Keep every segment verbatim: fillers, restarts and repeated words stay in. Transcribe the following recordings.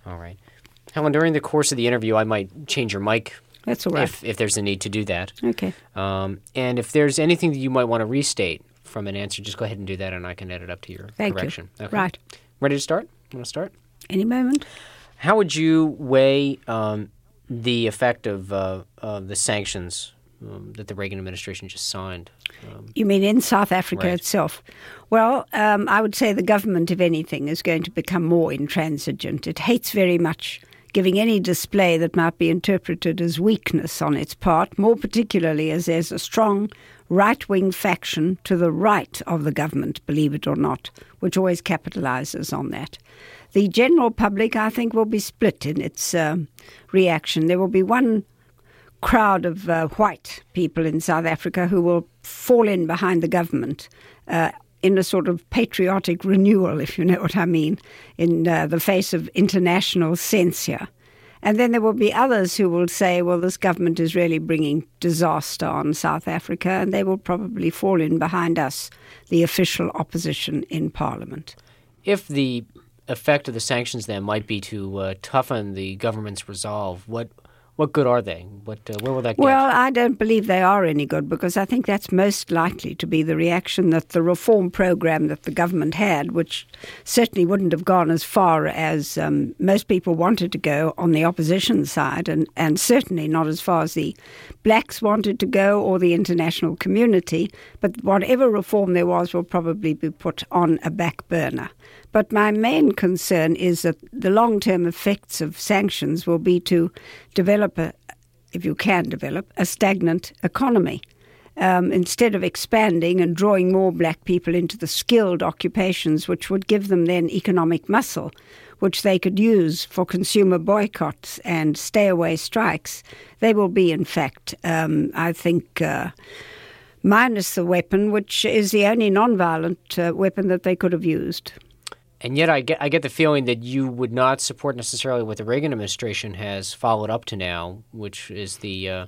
All right. Helen, during the course of the interview, I might change your mic. That's all right. If, if there's a need to do that. Okay. Um, and if there's anything that you might want to restate from an answer, just go ahead and do that, and I can edit up to your Thank correction. You. Okay. Right. Ready to start? Want to start? Any moment. How would you weigh um, the effect of uh, uh, the sanctions um, that the Reagan administration just signed? Um, you mean in South Africa right. itself? Well, um, I would say the government, if anything, is going to become more intransigent. It hates very much giving any display that might be interpreted as weakness on its part, more particularly as there's a strong right-wing faction to the right of the government, believe it or not, which always capitalizes on that. The general public, I think, will be split in its um, reaction. There will be one crowd of uh, white people in South Africa who will fall in behind the government uh, in a sort of patriotic renewal, if you know what I mean, in uh, the face of international censure. And then there will be others who will say, well, this government is really bringing disaster on South Africa, and they will probably fall in behind us, the official opposition in Parliament. If the effect of the sanctions then might be to uh, toughen the government's resolve, what what good are they? What uh, where will that get? Well, I don't believe they are any good, because I think that's most likely to be the reaction that the reform program that the government had, which certainly wouldn't have gone as far as um, most people wanted to go on the opposition side, and, and certainly not as far as the blacks wanted to go or the international community. But whatever reform there was will probably be put on a back burner. But my main concern is that the long-term effects of sanctions will be to develop, a, if you can develop, a stagnant economy. Um, instead of expanding and drawing more black people into the skilled occupations, which would give them then economic muscle, which they could use for consumer boycotts and stay-away strikes, they will be, in fact, um, I think, uh, minus the weapon, which is the only non-violent uh, weapon that they could have used. And yet I get I get the feeling that you would not support necessarily what the Reagan administration has followed up to now, which is the uh,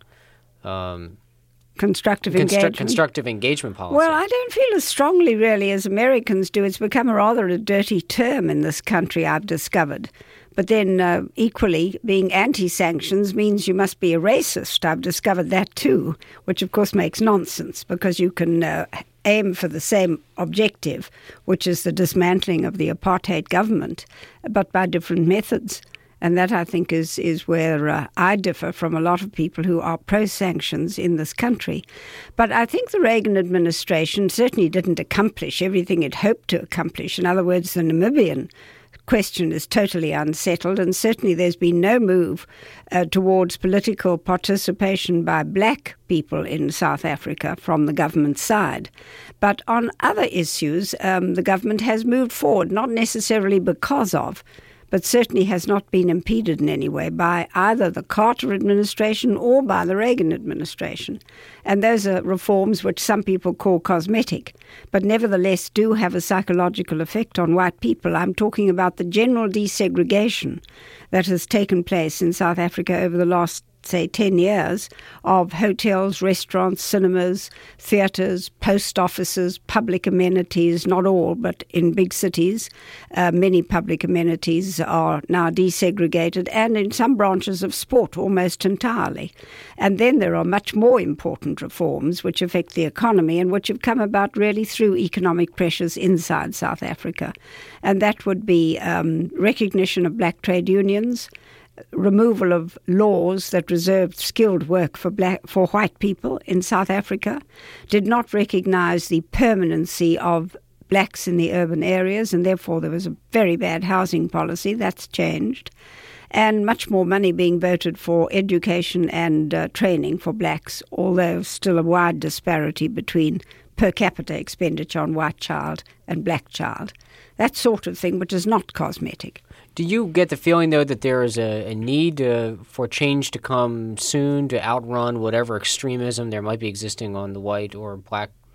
um, constructive constru- engagement. constructive engagement policy. Well, I don't feel as strongly, really, as Americans do. It's become a rather a dirty term in this country, I've discovered. But then uh, equally, being anti-sanctions means you must be a racist. I've discovered that too, which of course makes nonsense, because you can uh, aim for the same objective, which is the dismantling of the apartheid government, but by different methods. And that, I think, is, is where uh, I differ from a lot of people who are pro-sanctions in this country. But I think the Reagan administration certainly didn't accomplish everything it hoped to accomplish. In other words, the Namibian question is totally unsettled, and certainly there's been no move uh, towards political participation by black people in South Africa from the government side. But on other issues, um, the government has moved forward, not necessarily because of, but certainly has not been impeded in any way by either the Carter administration or by the Reagan administration. And those are reforms which some people call cosmetic, but nevertheless do have a psychological effect on white people. I'm talking about the general desegregation that has taken place in South Africa over the last say, ten years of hotels, restaurants, cinemas, theatres, post offices, public amenities, not all, but in big cities, uh, many public amenities are now desegregated, and in some branches of sport almost entirely. And then there are much more important reforms which affect the economy and which have come about really through economic pressures inside South Africa. And that would be um, recognition of black trade unions, removal of laws that reserved skilled work for black for white people in South Africa, did not recognize the permanency of blacks in the urban areas, and therefore there was a very bad housing policy. That's changed. And much more money being voted for education and uh, training for blacks, although still a wide disparity between per capita expenditure on white child and black child. That sort of thing, which is not cosmetic. Do you get the feeling, though, that there is a, a need uh, for change to come soon to outrun whatever extremism there might be existing on the white or black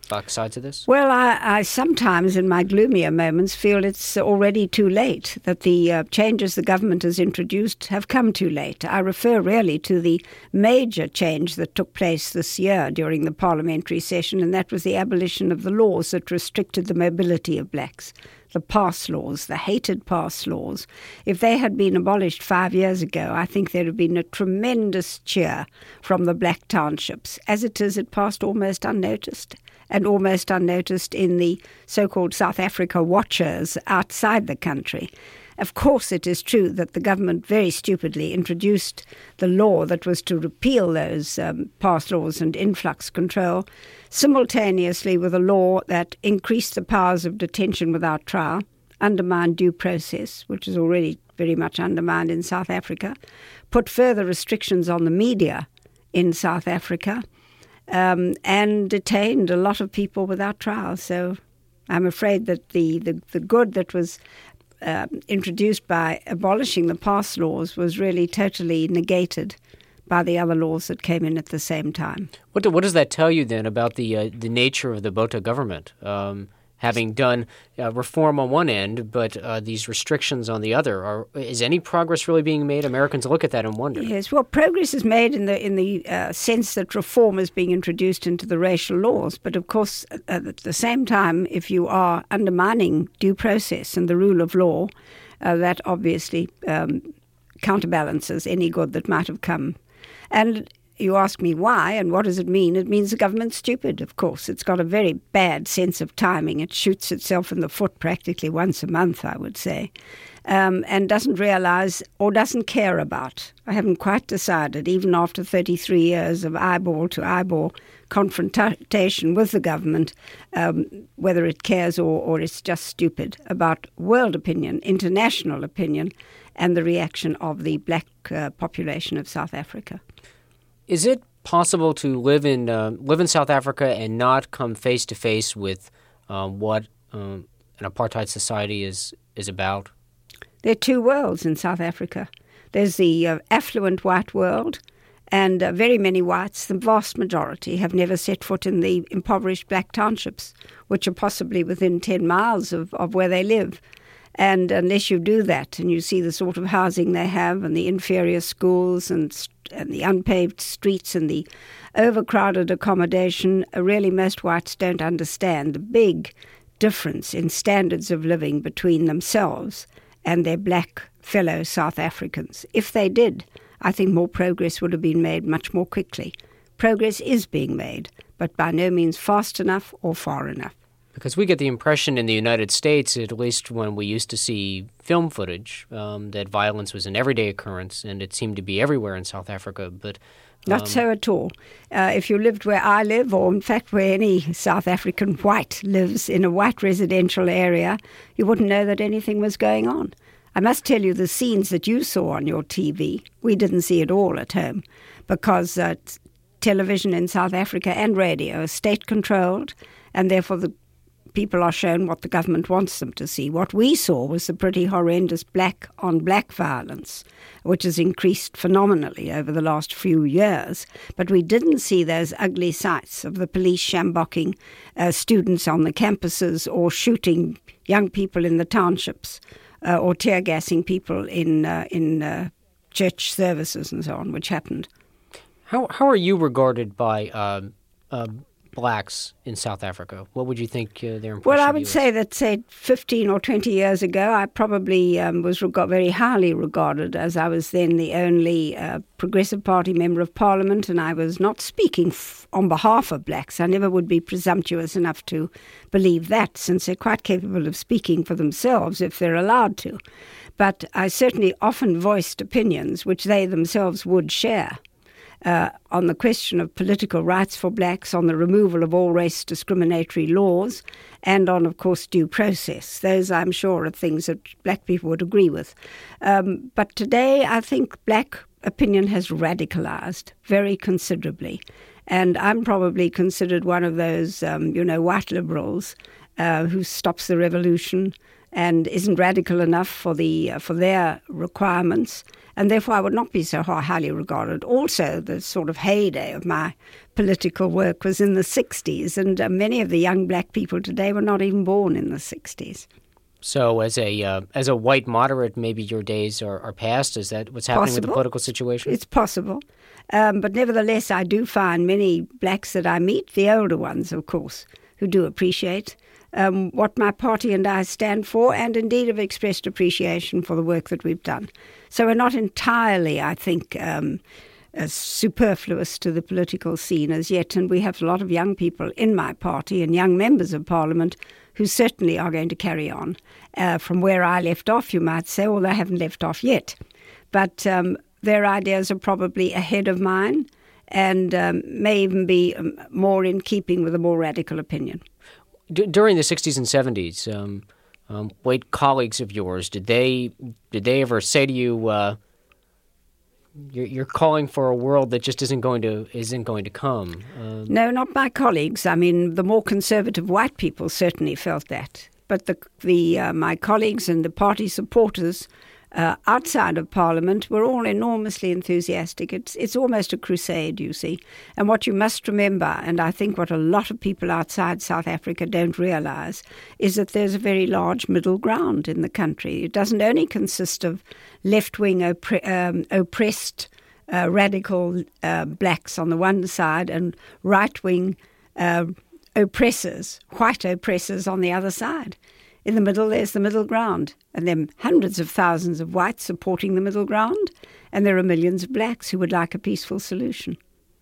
Both sides of this? Well, I, I sometimes, in my gloomier moments, feel it's already too late, that the uh, changes the government has introduced have come too late. I refer really to the major change that took place this year during the parliamentary session, and that was the abolition of the laws that restricted the mobility of blacks. The pass laws, the hated pass laws. If they had been abolished five years ago, I think there would have been a tremendous cheer from the black townships. As it is, it passed almost unnoticed, and almost unnoticed in the so-called South Africa watchers outside the country. Of course, it is true that the government very stupidly introduced the law that was to repeal those um, pass laws and influx control, simultaneously with a law that increased the powers of detention without trial, undermined due process, which is already very much undermined in South Africa, put further restrictions on the media in South Africa, um, and detained a lot of people without trial. So I'm afraid that the, the, the good that was Uh, introduced by abolishing the pass laws was really totally negated by the other laws that came in at the same time. What, do, what does that tell you then about the uh, the nature of the Botha government, um, having done uh, reform on one end, but uh, these restrictions on the other? Are, is any progress really being made? Americans look at that and wonder. Yes, well, progress is made in the in the uh, sense that reform is being introduced into the racial laws. But of course, at the same time, if you are undermining due process and the rule of law, uh, that obviously um, counterbalances any good that might have come. And you ask me why and what does it mean? It means the government's stupid, of course. It's got a very bad sense of timing. It shoots itself in the foot practically once a month, I would say, um, and doesn't realize or doesn't care about. I haven't quite decided, even after thirty-three years of eyeball-to-eyeball confrontation with the government, um, whether it cares or, or it's just stupid about world opinion, international opinion, and the reaction of the black uh, population of South Africa. Is it possible to live in uh, live in South Africa and not come face to face with uh, what um, an apartheid society is is about? There are two worlds in South Africa. There's the uh, affluent white world, and uh, very many whites, the vast majority, have never set foot in the impoverished black townships, which are possibly within ten miles of, of where they live. And unless you do that and you see the sort of housing they have and the inferior schools and, and the unpaved streets and the overcrowded accommodation, really most whites don't understand the big difference in standards of living between themselves and their black fellow South Africans. If they did, I think more progress would have been made much more quickly. Progress is being made, but by no means fast enough or far enough. Because we get the impression in the United States, at least when we used to see film footage, um, that violence was an everyday occurrence, and it seemed to be everywhere in South Africa. But um, not so at all. Uh, if you lived where I live, or in fact where any South African white lives in a white residential area, you wouldn't know that anything was going on. I must tell you, the scenes that you saw on your T V, we didn't see at all at home, because uh, t- television in South Africa and radio are state-controlled, and therefore the people are shown what the government wants them to see. What we saw was the pretty horrendous black-on-black violence, which has increased phenomenally over the last few years. But we didn't see those ugly sights of the police shambocking uh, students on the campuses or shooting young people in the townships uh, or tear-gassing people in, uh, in uh, church services and so on, which happened. How, how are you regarded by uh, uh, blacks in South Africa? What would you think uh, their impression Well, I of would you is? say that, say, fifteen or twenty years ago, I probably um, was reg- very highly regarded, as I was then the only uh, Progressive Party Member of Parliament, and I was not speaking f- on behalf of blacks. I never would be presumptuous enough to believe that, since they're quite capable of speaking for themselves if they're allowed to. But I certainly often voiced opinions which they themselves would share. Uh, on the question of political rights for blacks, on the removal of all race discriminatory laws, and on, of course, due process. Those, I'm sure, are things that black people would agree with. Um, but today, I think black opinion has radicalized very considerably. And I'm probably considered one of those, um, you know, white liberals uh, who stops the revolution, and isn't radical enough for the uh, for their requirements, and therefore I would not be so highly regarded. Also, the sort of heyday of my political work was in the sixties, and uh, many of the young black people today were not even born in the sixties. So as a uh, as a white moderate, maybe your days are, are past? Is that what's happening Possible. with the political situation? It's possible. Um, but nevertheless, I do find many blacks that I meet, the older ones, of course, who do appreciate um, what my party and I stand for, and indeed have expressed appreciation for the work that we've done. So we're not entirely, I think, um, as superfluous to the political scene as yet, and we have a lot of young people in my party and young members of Parliament who certainly are going to carry on. Uh, from where I left off, you might say, although I haven't left off yet. But um, their ideas are probably ahead of mine, and um, may even be um, more in keeping with a more radical opinion. D- during the sixties and seventies, um, um, white colleagues of yours, did they did they ever say to you, uh, you're, "You're calling for a world that just isn't going to isn't going to come"? Um, No, not my colleagues. I mean, the more conservative white people certainly felt that, but the the uh, my colleagues and the party supporters Uh, outside of Parliament were all enormously enthusiastic. It's it's almost a crusade, you see. And what you must remember, and I think what a lot of people outside South Africa don't realise, is that there's a very large middle ground in the country. It doesn't only consist of left-wing oppre- um, oppressed uh, radical uh, blacks on the one side and right-wing uh, oppressors, white oppressors on the other side. In the middle, there's the middle ground, and there are hundreds of thousands of whites supporting the middle ground, and there are millions of blacks who would like a peaceful solution.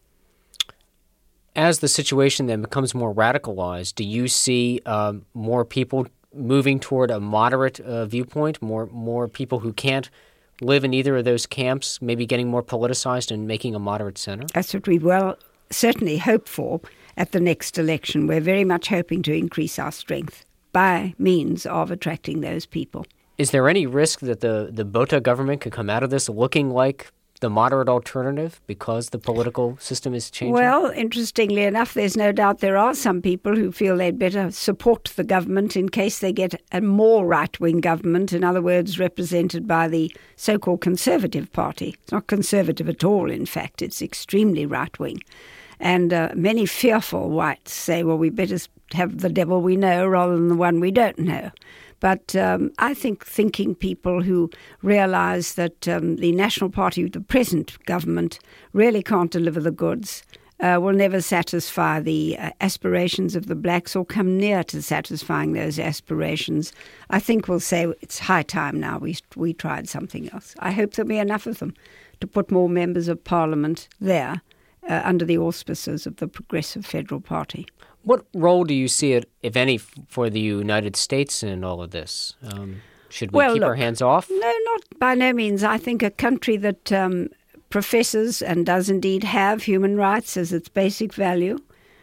As the situation then becomes more radicalized, do you see um, more people moving toward a moderate uh, viewpoint, more more people who can't live in either of those camps, maybe getting more politicized and making a moderate center? That's what we will certainly hope for at the next election. We're very much hoping to increase our strength by means of attracting those people. Is there any risk that the, the Botha government could come out of this looking like the moderate alternative because the political system is changing? Well, interestingly enough, there's no doubt there are some people who feel they'd better support the government in case they get a more right-wing government, in other words, represented by the so-called Conservative Party. It's not conservative at all, in fact. It's extremely right-wing. And uh, many fearful whites say, well, we better have the devil we know rather than the one we don't know. But um, I think thinking people who realise that um, the National Party, the present government, really can't deliver the goods, uh, will never satisfy the uh, aspirations of the blacks or come near to satisfying those aspirations, I think we'll say it's high time now we, we tried something else. I hope there'll be enough of them to put more members of Parliament there uh, under the auspices of the Progressive Federal Party. What role do you see, it, if any, for the United States in all of this? Um, should we well, keep look, our hands off? No, not by no means. I think a country that um, professes and does indeed have human rights as its basic value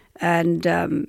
and um,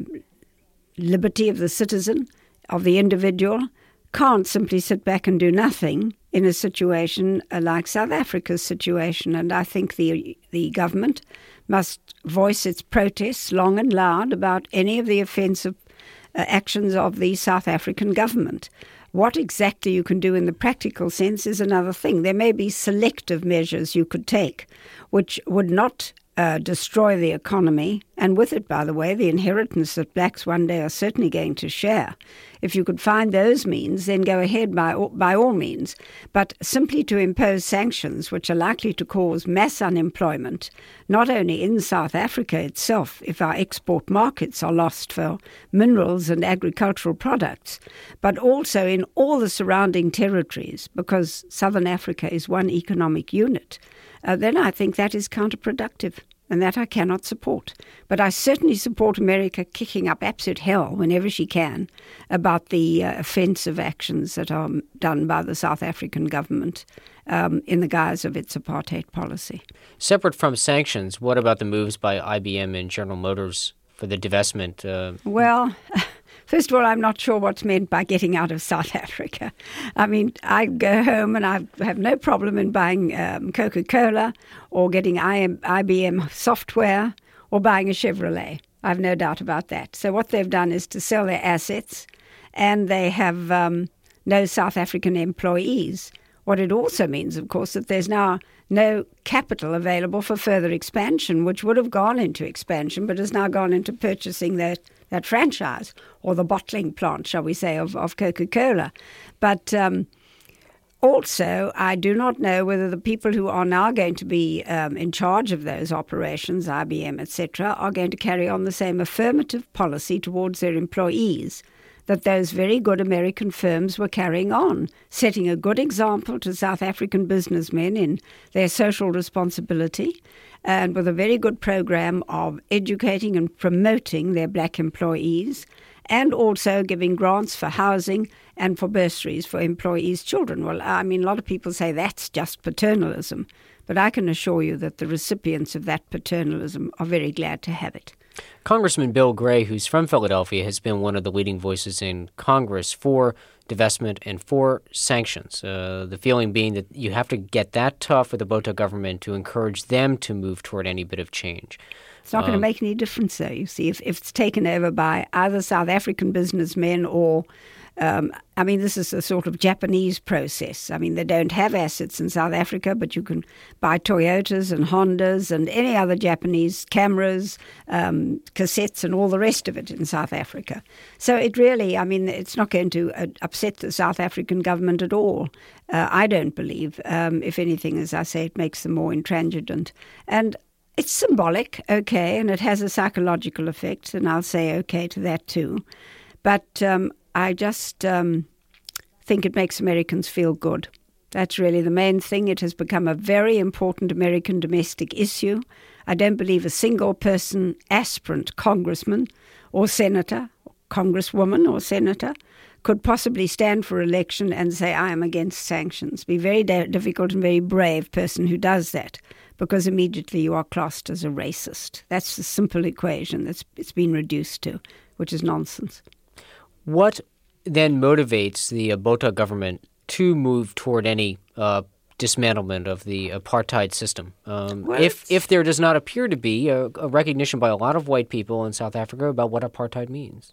liberty of the citizen, of the individual, can't simply sit back and do nothing in a situation uh, like South Africa's situation. And I think the the government must voice its protests long and loud about any of the offensive uh, actions of the South African government. What exactly you can do in the practical sense is another thing. There may be selective measures you could take which would not uh, destroy the economy, and with it, by the way, the inheritance that blacks one day are certainly going to share. If you could find those means, then go ahead by all, by all means. But simply to impose sanctions which are likely to cause mass unemployment, not only in South Africa itself, if our export markets are lost for minerals and agricultural products, but also in all the surrounding territories, because Southern Africa is one economic unit, uh, then I think that is counterproductive. And that I cannot support. But I certainly support America kicking up absolute hell whenever she can about the uh, offensive actions that are done by the South African government um, in the guise of its apartheid policy. Separate from sanctions, what about the moves by I B M and General Motors for the divestment? Uh, well... First of all, I'm not sure what's meant by getting out of South Africa. I mean, I go home and I have no problem in buying um, Coca-Cola or getting I B M software or buying a Chevrolet. I have no doubt about that. So what they've done is to sell their assets, and they have um, no South African employees. What it also means, of course, that there's now no capital available for further expansion, which would have gone into expansion, but has now gone into purchasing that, that franchise, or the bottling plant, shall we say, of, of Coca-Cola. But um, also, I do not know whether the people who are now going to be um, in charge of those operations, I B M, et cetera, are going to carry on the same affirmative policy towards their employees that those very good American firms were carrying on, setting a good example to South African businessmen in their social responsibility, and with a very good program of educating and promoting their black employees, and also giving grants for housing and for bursaries for employees' children. Well, I mean, a lot of people say that's just paternalism, but I can assure you that the recipients of that paternalism are very glad to have it. Congressman Bill Gray, who's from Philadelphia, has been one of the leading voices in Congress for divestment and for sanctions. Uh, the feeling being that you have to get that tough with the Botha government to encourage them to move toward any bit of change. It's not um, going to make any difference, though, you see, if, if it's taken over by either South African businessmen or Um, I mean, this is a sort of Japanese process. I mean, they don't have assets in South Africa, but you can buy Toyotas and Hondas and any other Japanese cameras, um, cassettes and all the rest of it in South Africa. So it really, I mean, it's not going to uh, upset the South African government at all. Uh, I don't believe. Um, if anything, as I say, it makes them more intransigent. And it's symbolic, okay, and it has a psychological effect, and I'll say okay to that too. But um, I just um, think it makes Americans feel good. That's really the main thing. It has become a very important American domestic issue. I don't believe a single person, aspirant congressman or senator, congresswoman or senator, could possibly stand for election and say, I am against sanctions. Be very da- difficult and very brave person who does that, because immediately you are classed as a racist. That's the simple equation that's it's been reduced to, which is nonsense. What then motivates the uh, Botha government to move toward any uh, dismantlement of the apartheid system? Um, well, if if there does not appear to be a, a recognition by a lot of white people in South Africa about what apartheid means?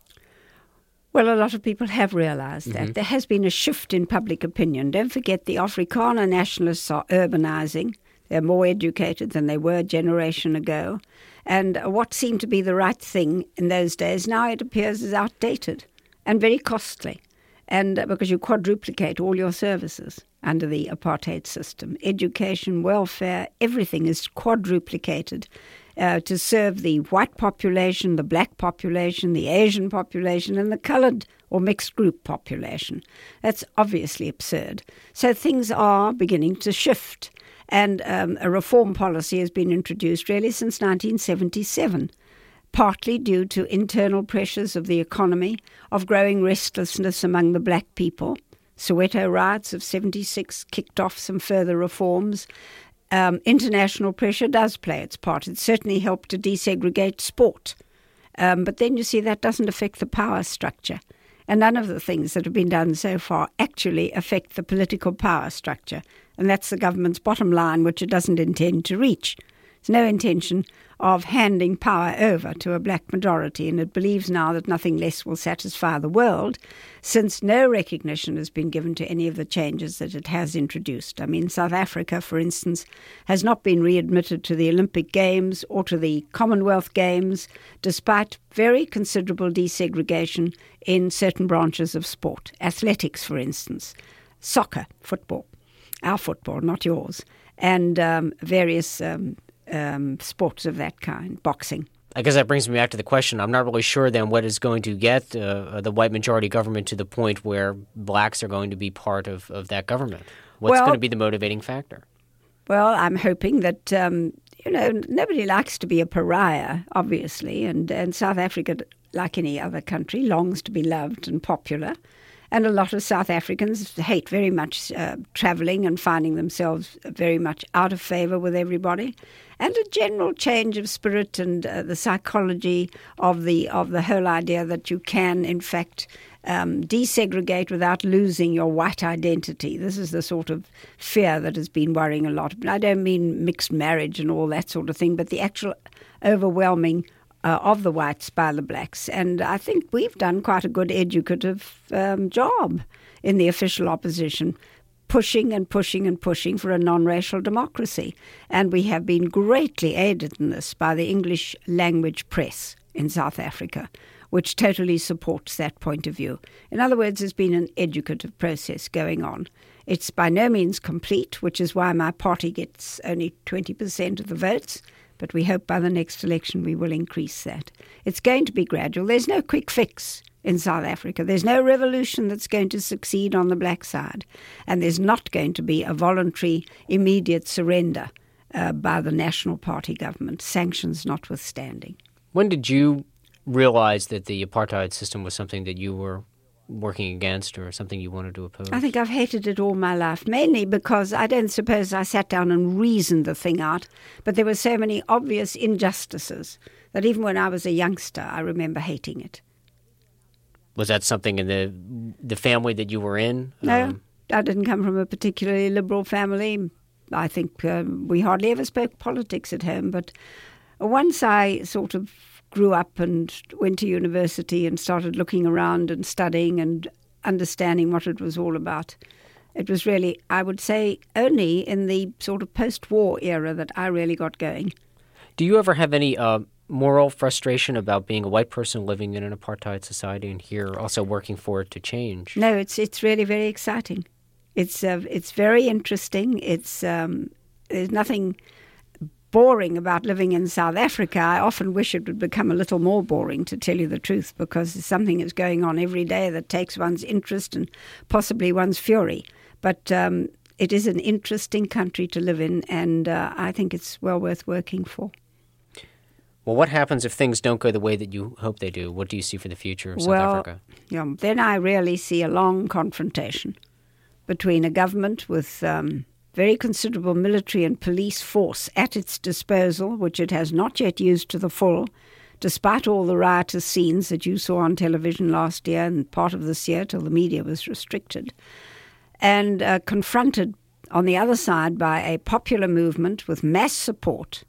Well, a lot of people have realized mm-hmm. that. There has been a shift in public opinion. Don't forget the Afrikaner nationalists are urbanizing. They're more educated than they were a generation ago. And what seemed to be the right thing in those days, now it appears is outdated and very costly. And uh, because you quadruplicate all your services under the apartheid system, education, welfare, everything is quadruplicated uh, to serve the white population, the black population, the Asian population, and the colored or mixed group population. That's obviously absurd. So things are beginning to shift. And um, a reform policy has been introduced really since nineteen seventy-seven, partly due to internal pressures of the economy, of growing restlessness among the black people. Soweto riots of seventy-six kicked off some further reforms. Um, international pressure does play its part. It certainly helped to desegregate sport. Um, but then you see that doesn't affect the power structure. And none of the things that have been done so far actually affect the political power structure. And that's the government's bottom line, which it doesn't intend to reach. There's no intention of handing power over to a black majority, and it believes now that nothing less will satisfy the world, since no recognition has been given to any of the changes that it has introduced. I mean, South Africa, for instance, has not been readmitted to the Olympic Games or to the Commonwealth Games, despite very considerable desegregation in certain branches of sport. Athletics, for instance, soccer, football, our football, not yours, and um, various um, um, sports of that kind, boxing. I guess that brings me back to the question. I'm not really sure then what is going to get uh, the white majority government to the point where blacks are going to be part of, of that government. What's well, going to be the motivating factor? Well, I'm hoping that, um, you know, nobody likes to be a pariah, obviously, and, and South Africa, like any other country, longs to be loved and popular. And a lot of South Africans hate very much uh, travelling and finding themselves very much out of favour with everybody. And a general change of spirit and uh, the psychology of the of the whole idea that you can, in fact, um, desegregate without losing your white identity. This is the sort of fear that has been worrying a lot. I don't mean mixed marriage and all that sort of thing, but the actual overwhelming uh, of the whites by the blacks. And I think we've done quite a good educative um, job in the official opposition, pushing and pushing and pushing for a non-racial democracy. And we have been greatly aided in this by the English language press in South Africa, which totally supports that point of view. In other words, there's been an educative process going on. It's by no means complete, which is why my party gets only twenty percent of the votes, but we hope by the next election we will increase that. It's going to be gradual. There's no quick fix in South Africa. There's no revolution that's going to succeed on the black side, and there's not going to be a voluntary, immediate surrender uh, by the National Party government, sanctions notwithstanding. When did you realize that the apartheid system was something that you were working against or something you wanted to oppose? I think I've hated it all my life, mainly because I don't suppose I sat down and reasoned the thing out, but there were so many obvious injustices that even when I was a youngster, I remember hating it. Was that something in the the family that you were in? No, Um, I didn't come from a particularly liberal family. I think um, we hardly ever spoke politics at home, but once I sort of grew up and went to university and started looking around and studying and understanding what it was all about, it was really, I would say, only in the sort of post-war era that I really got going. Do you ever have any uh, moral frustration about being a white person living in an apartheid society and here also working for it to change? No, it's it's really very exciting. It's uh, it's very interesting. It's um, there's nothing boring about living in South Africa. I often wish it would become a little more boring, to tell you the truth, because something is going on every day that takes one's interest and possibly one's fury. But um, it is an interesting country to live in, and uh, I think it's well worth working for. Well, what happens if things don't go the way that you hope they do? What do you see for the future of South well, Africa? Yeah, then I really see a long confrontation between a government with um, very considerable military and police force at its disposal, which it has not yet used to the full, despite all the riotous scenes that you saw on television last year and part of this year till the media was restricted, and uh, confronted on the other side by a popular movement with mass support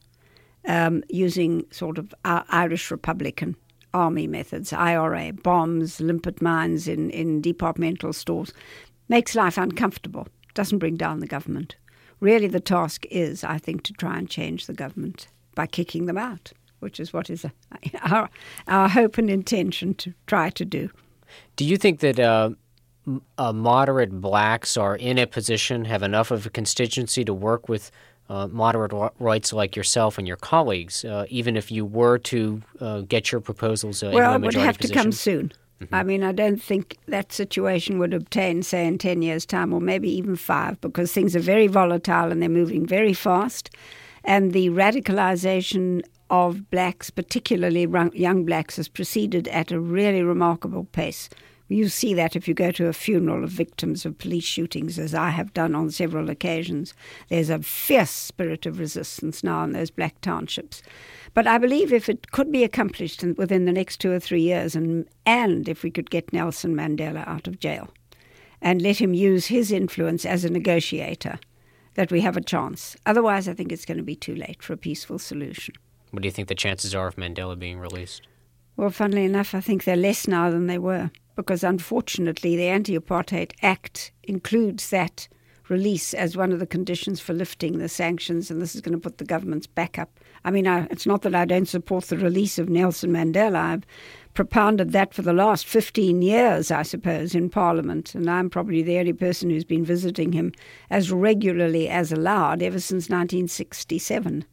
um, using sort of uh, Irish Republican army methods, I R A, bombs, limpet mines in, in departmental stores, makes life uncomfortable. Doesn't bring down the government. Really the task is, I think, to try and change the government by kicking them out, which is what is our, our hope and intention to try to do. Do you think that uh, uh, moderate blacks are in a position, have enough of a constituency to work with uh, moderate rights like yourself and your colleagues, uh, even if you were to uh, get your proposals uh, into a Well, it majority would have position? to come soon. Mm-hmm. I mean, I don't think that situation would obtain, say, in ten years' time, or maybe even five, because things are very volatile and they're moving very fast. And the radicalization of blacks, particularly young blacks, has proceeded at a really remarkable pace. You see that if you go to a funeral of victims of police shootings, as I have done on several occasions. There's a fierce spirit of resistance now in those black townships. But I believe if it could be accomplished in, within the next two or three years, and, and if we could get Nelson Mandela out of jail and let him use his influence as a negotiator, that we have a chance. Otherwise, I think it's going to be too late for a peaceful solution. What do you think the chances are of Mandela being released? Well, funnily enough, I think they're less now than they were, because unfortunately the Anti-Apartheid Act includes that release as one of the conditions for lifting the sanctions, and this is going to put the government's back up. I mean, I, it's not that I don't support the release of Nelson Mandela. I've propounded that for the last fifteen years, I suppose, in Parliament, and I'm probably the only person who's been visiting him as regularly as allowed ever since nineteen sixty-seven.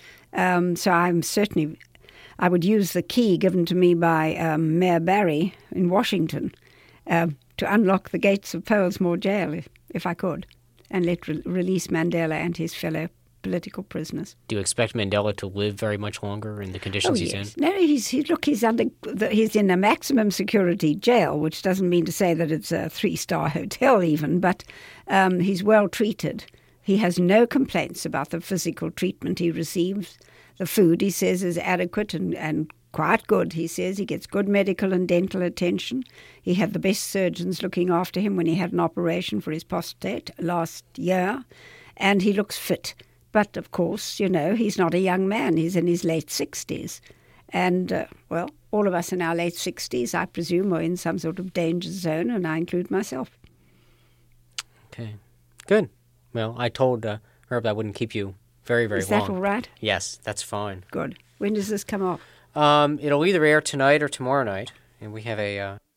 Um, so I'm certainly... I would use the key given to me by um, Mayor Barry in Washington uh, to unlock the gates of Pollsmoor Jail, if, if I could, and let re- release Mandela and his fellow political prisoners. Do you expect Mandela to live very much longer in the conditions oh, he's yes. in? No, he's he, look, he's under the, he's in a maximum security jail, which doesn't mean to say that it's a three-star hotel even, but um, he's well treated. He has no complaints about the physical treatment he receives. The food, he says, is adequate and, and quite good, he says. He gets good medical and dental attention. He had the best surgeons looking after him when he had an operation for his prostate last year, and he looks fit. But, of course, you know, he's not a young man. He's in his late sixties. And, uh, well, all of us in our late sixties, I presume, are in some sort of danger zone, and I include myself. Okay. Good. Well, I told uh, Herb I wouldn't keep you very, very Is long. that all right? Yes, that's fine. Good. When does this come off? Um, it'll either air tonight or tomorrow night, and we have a uh,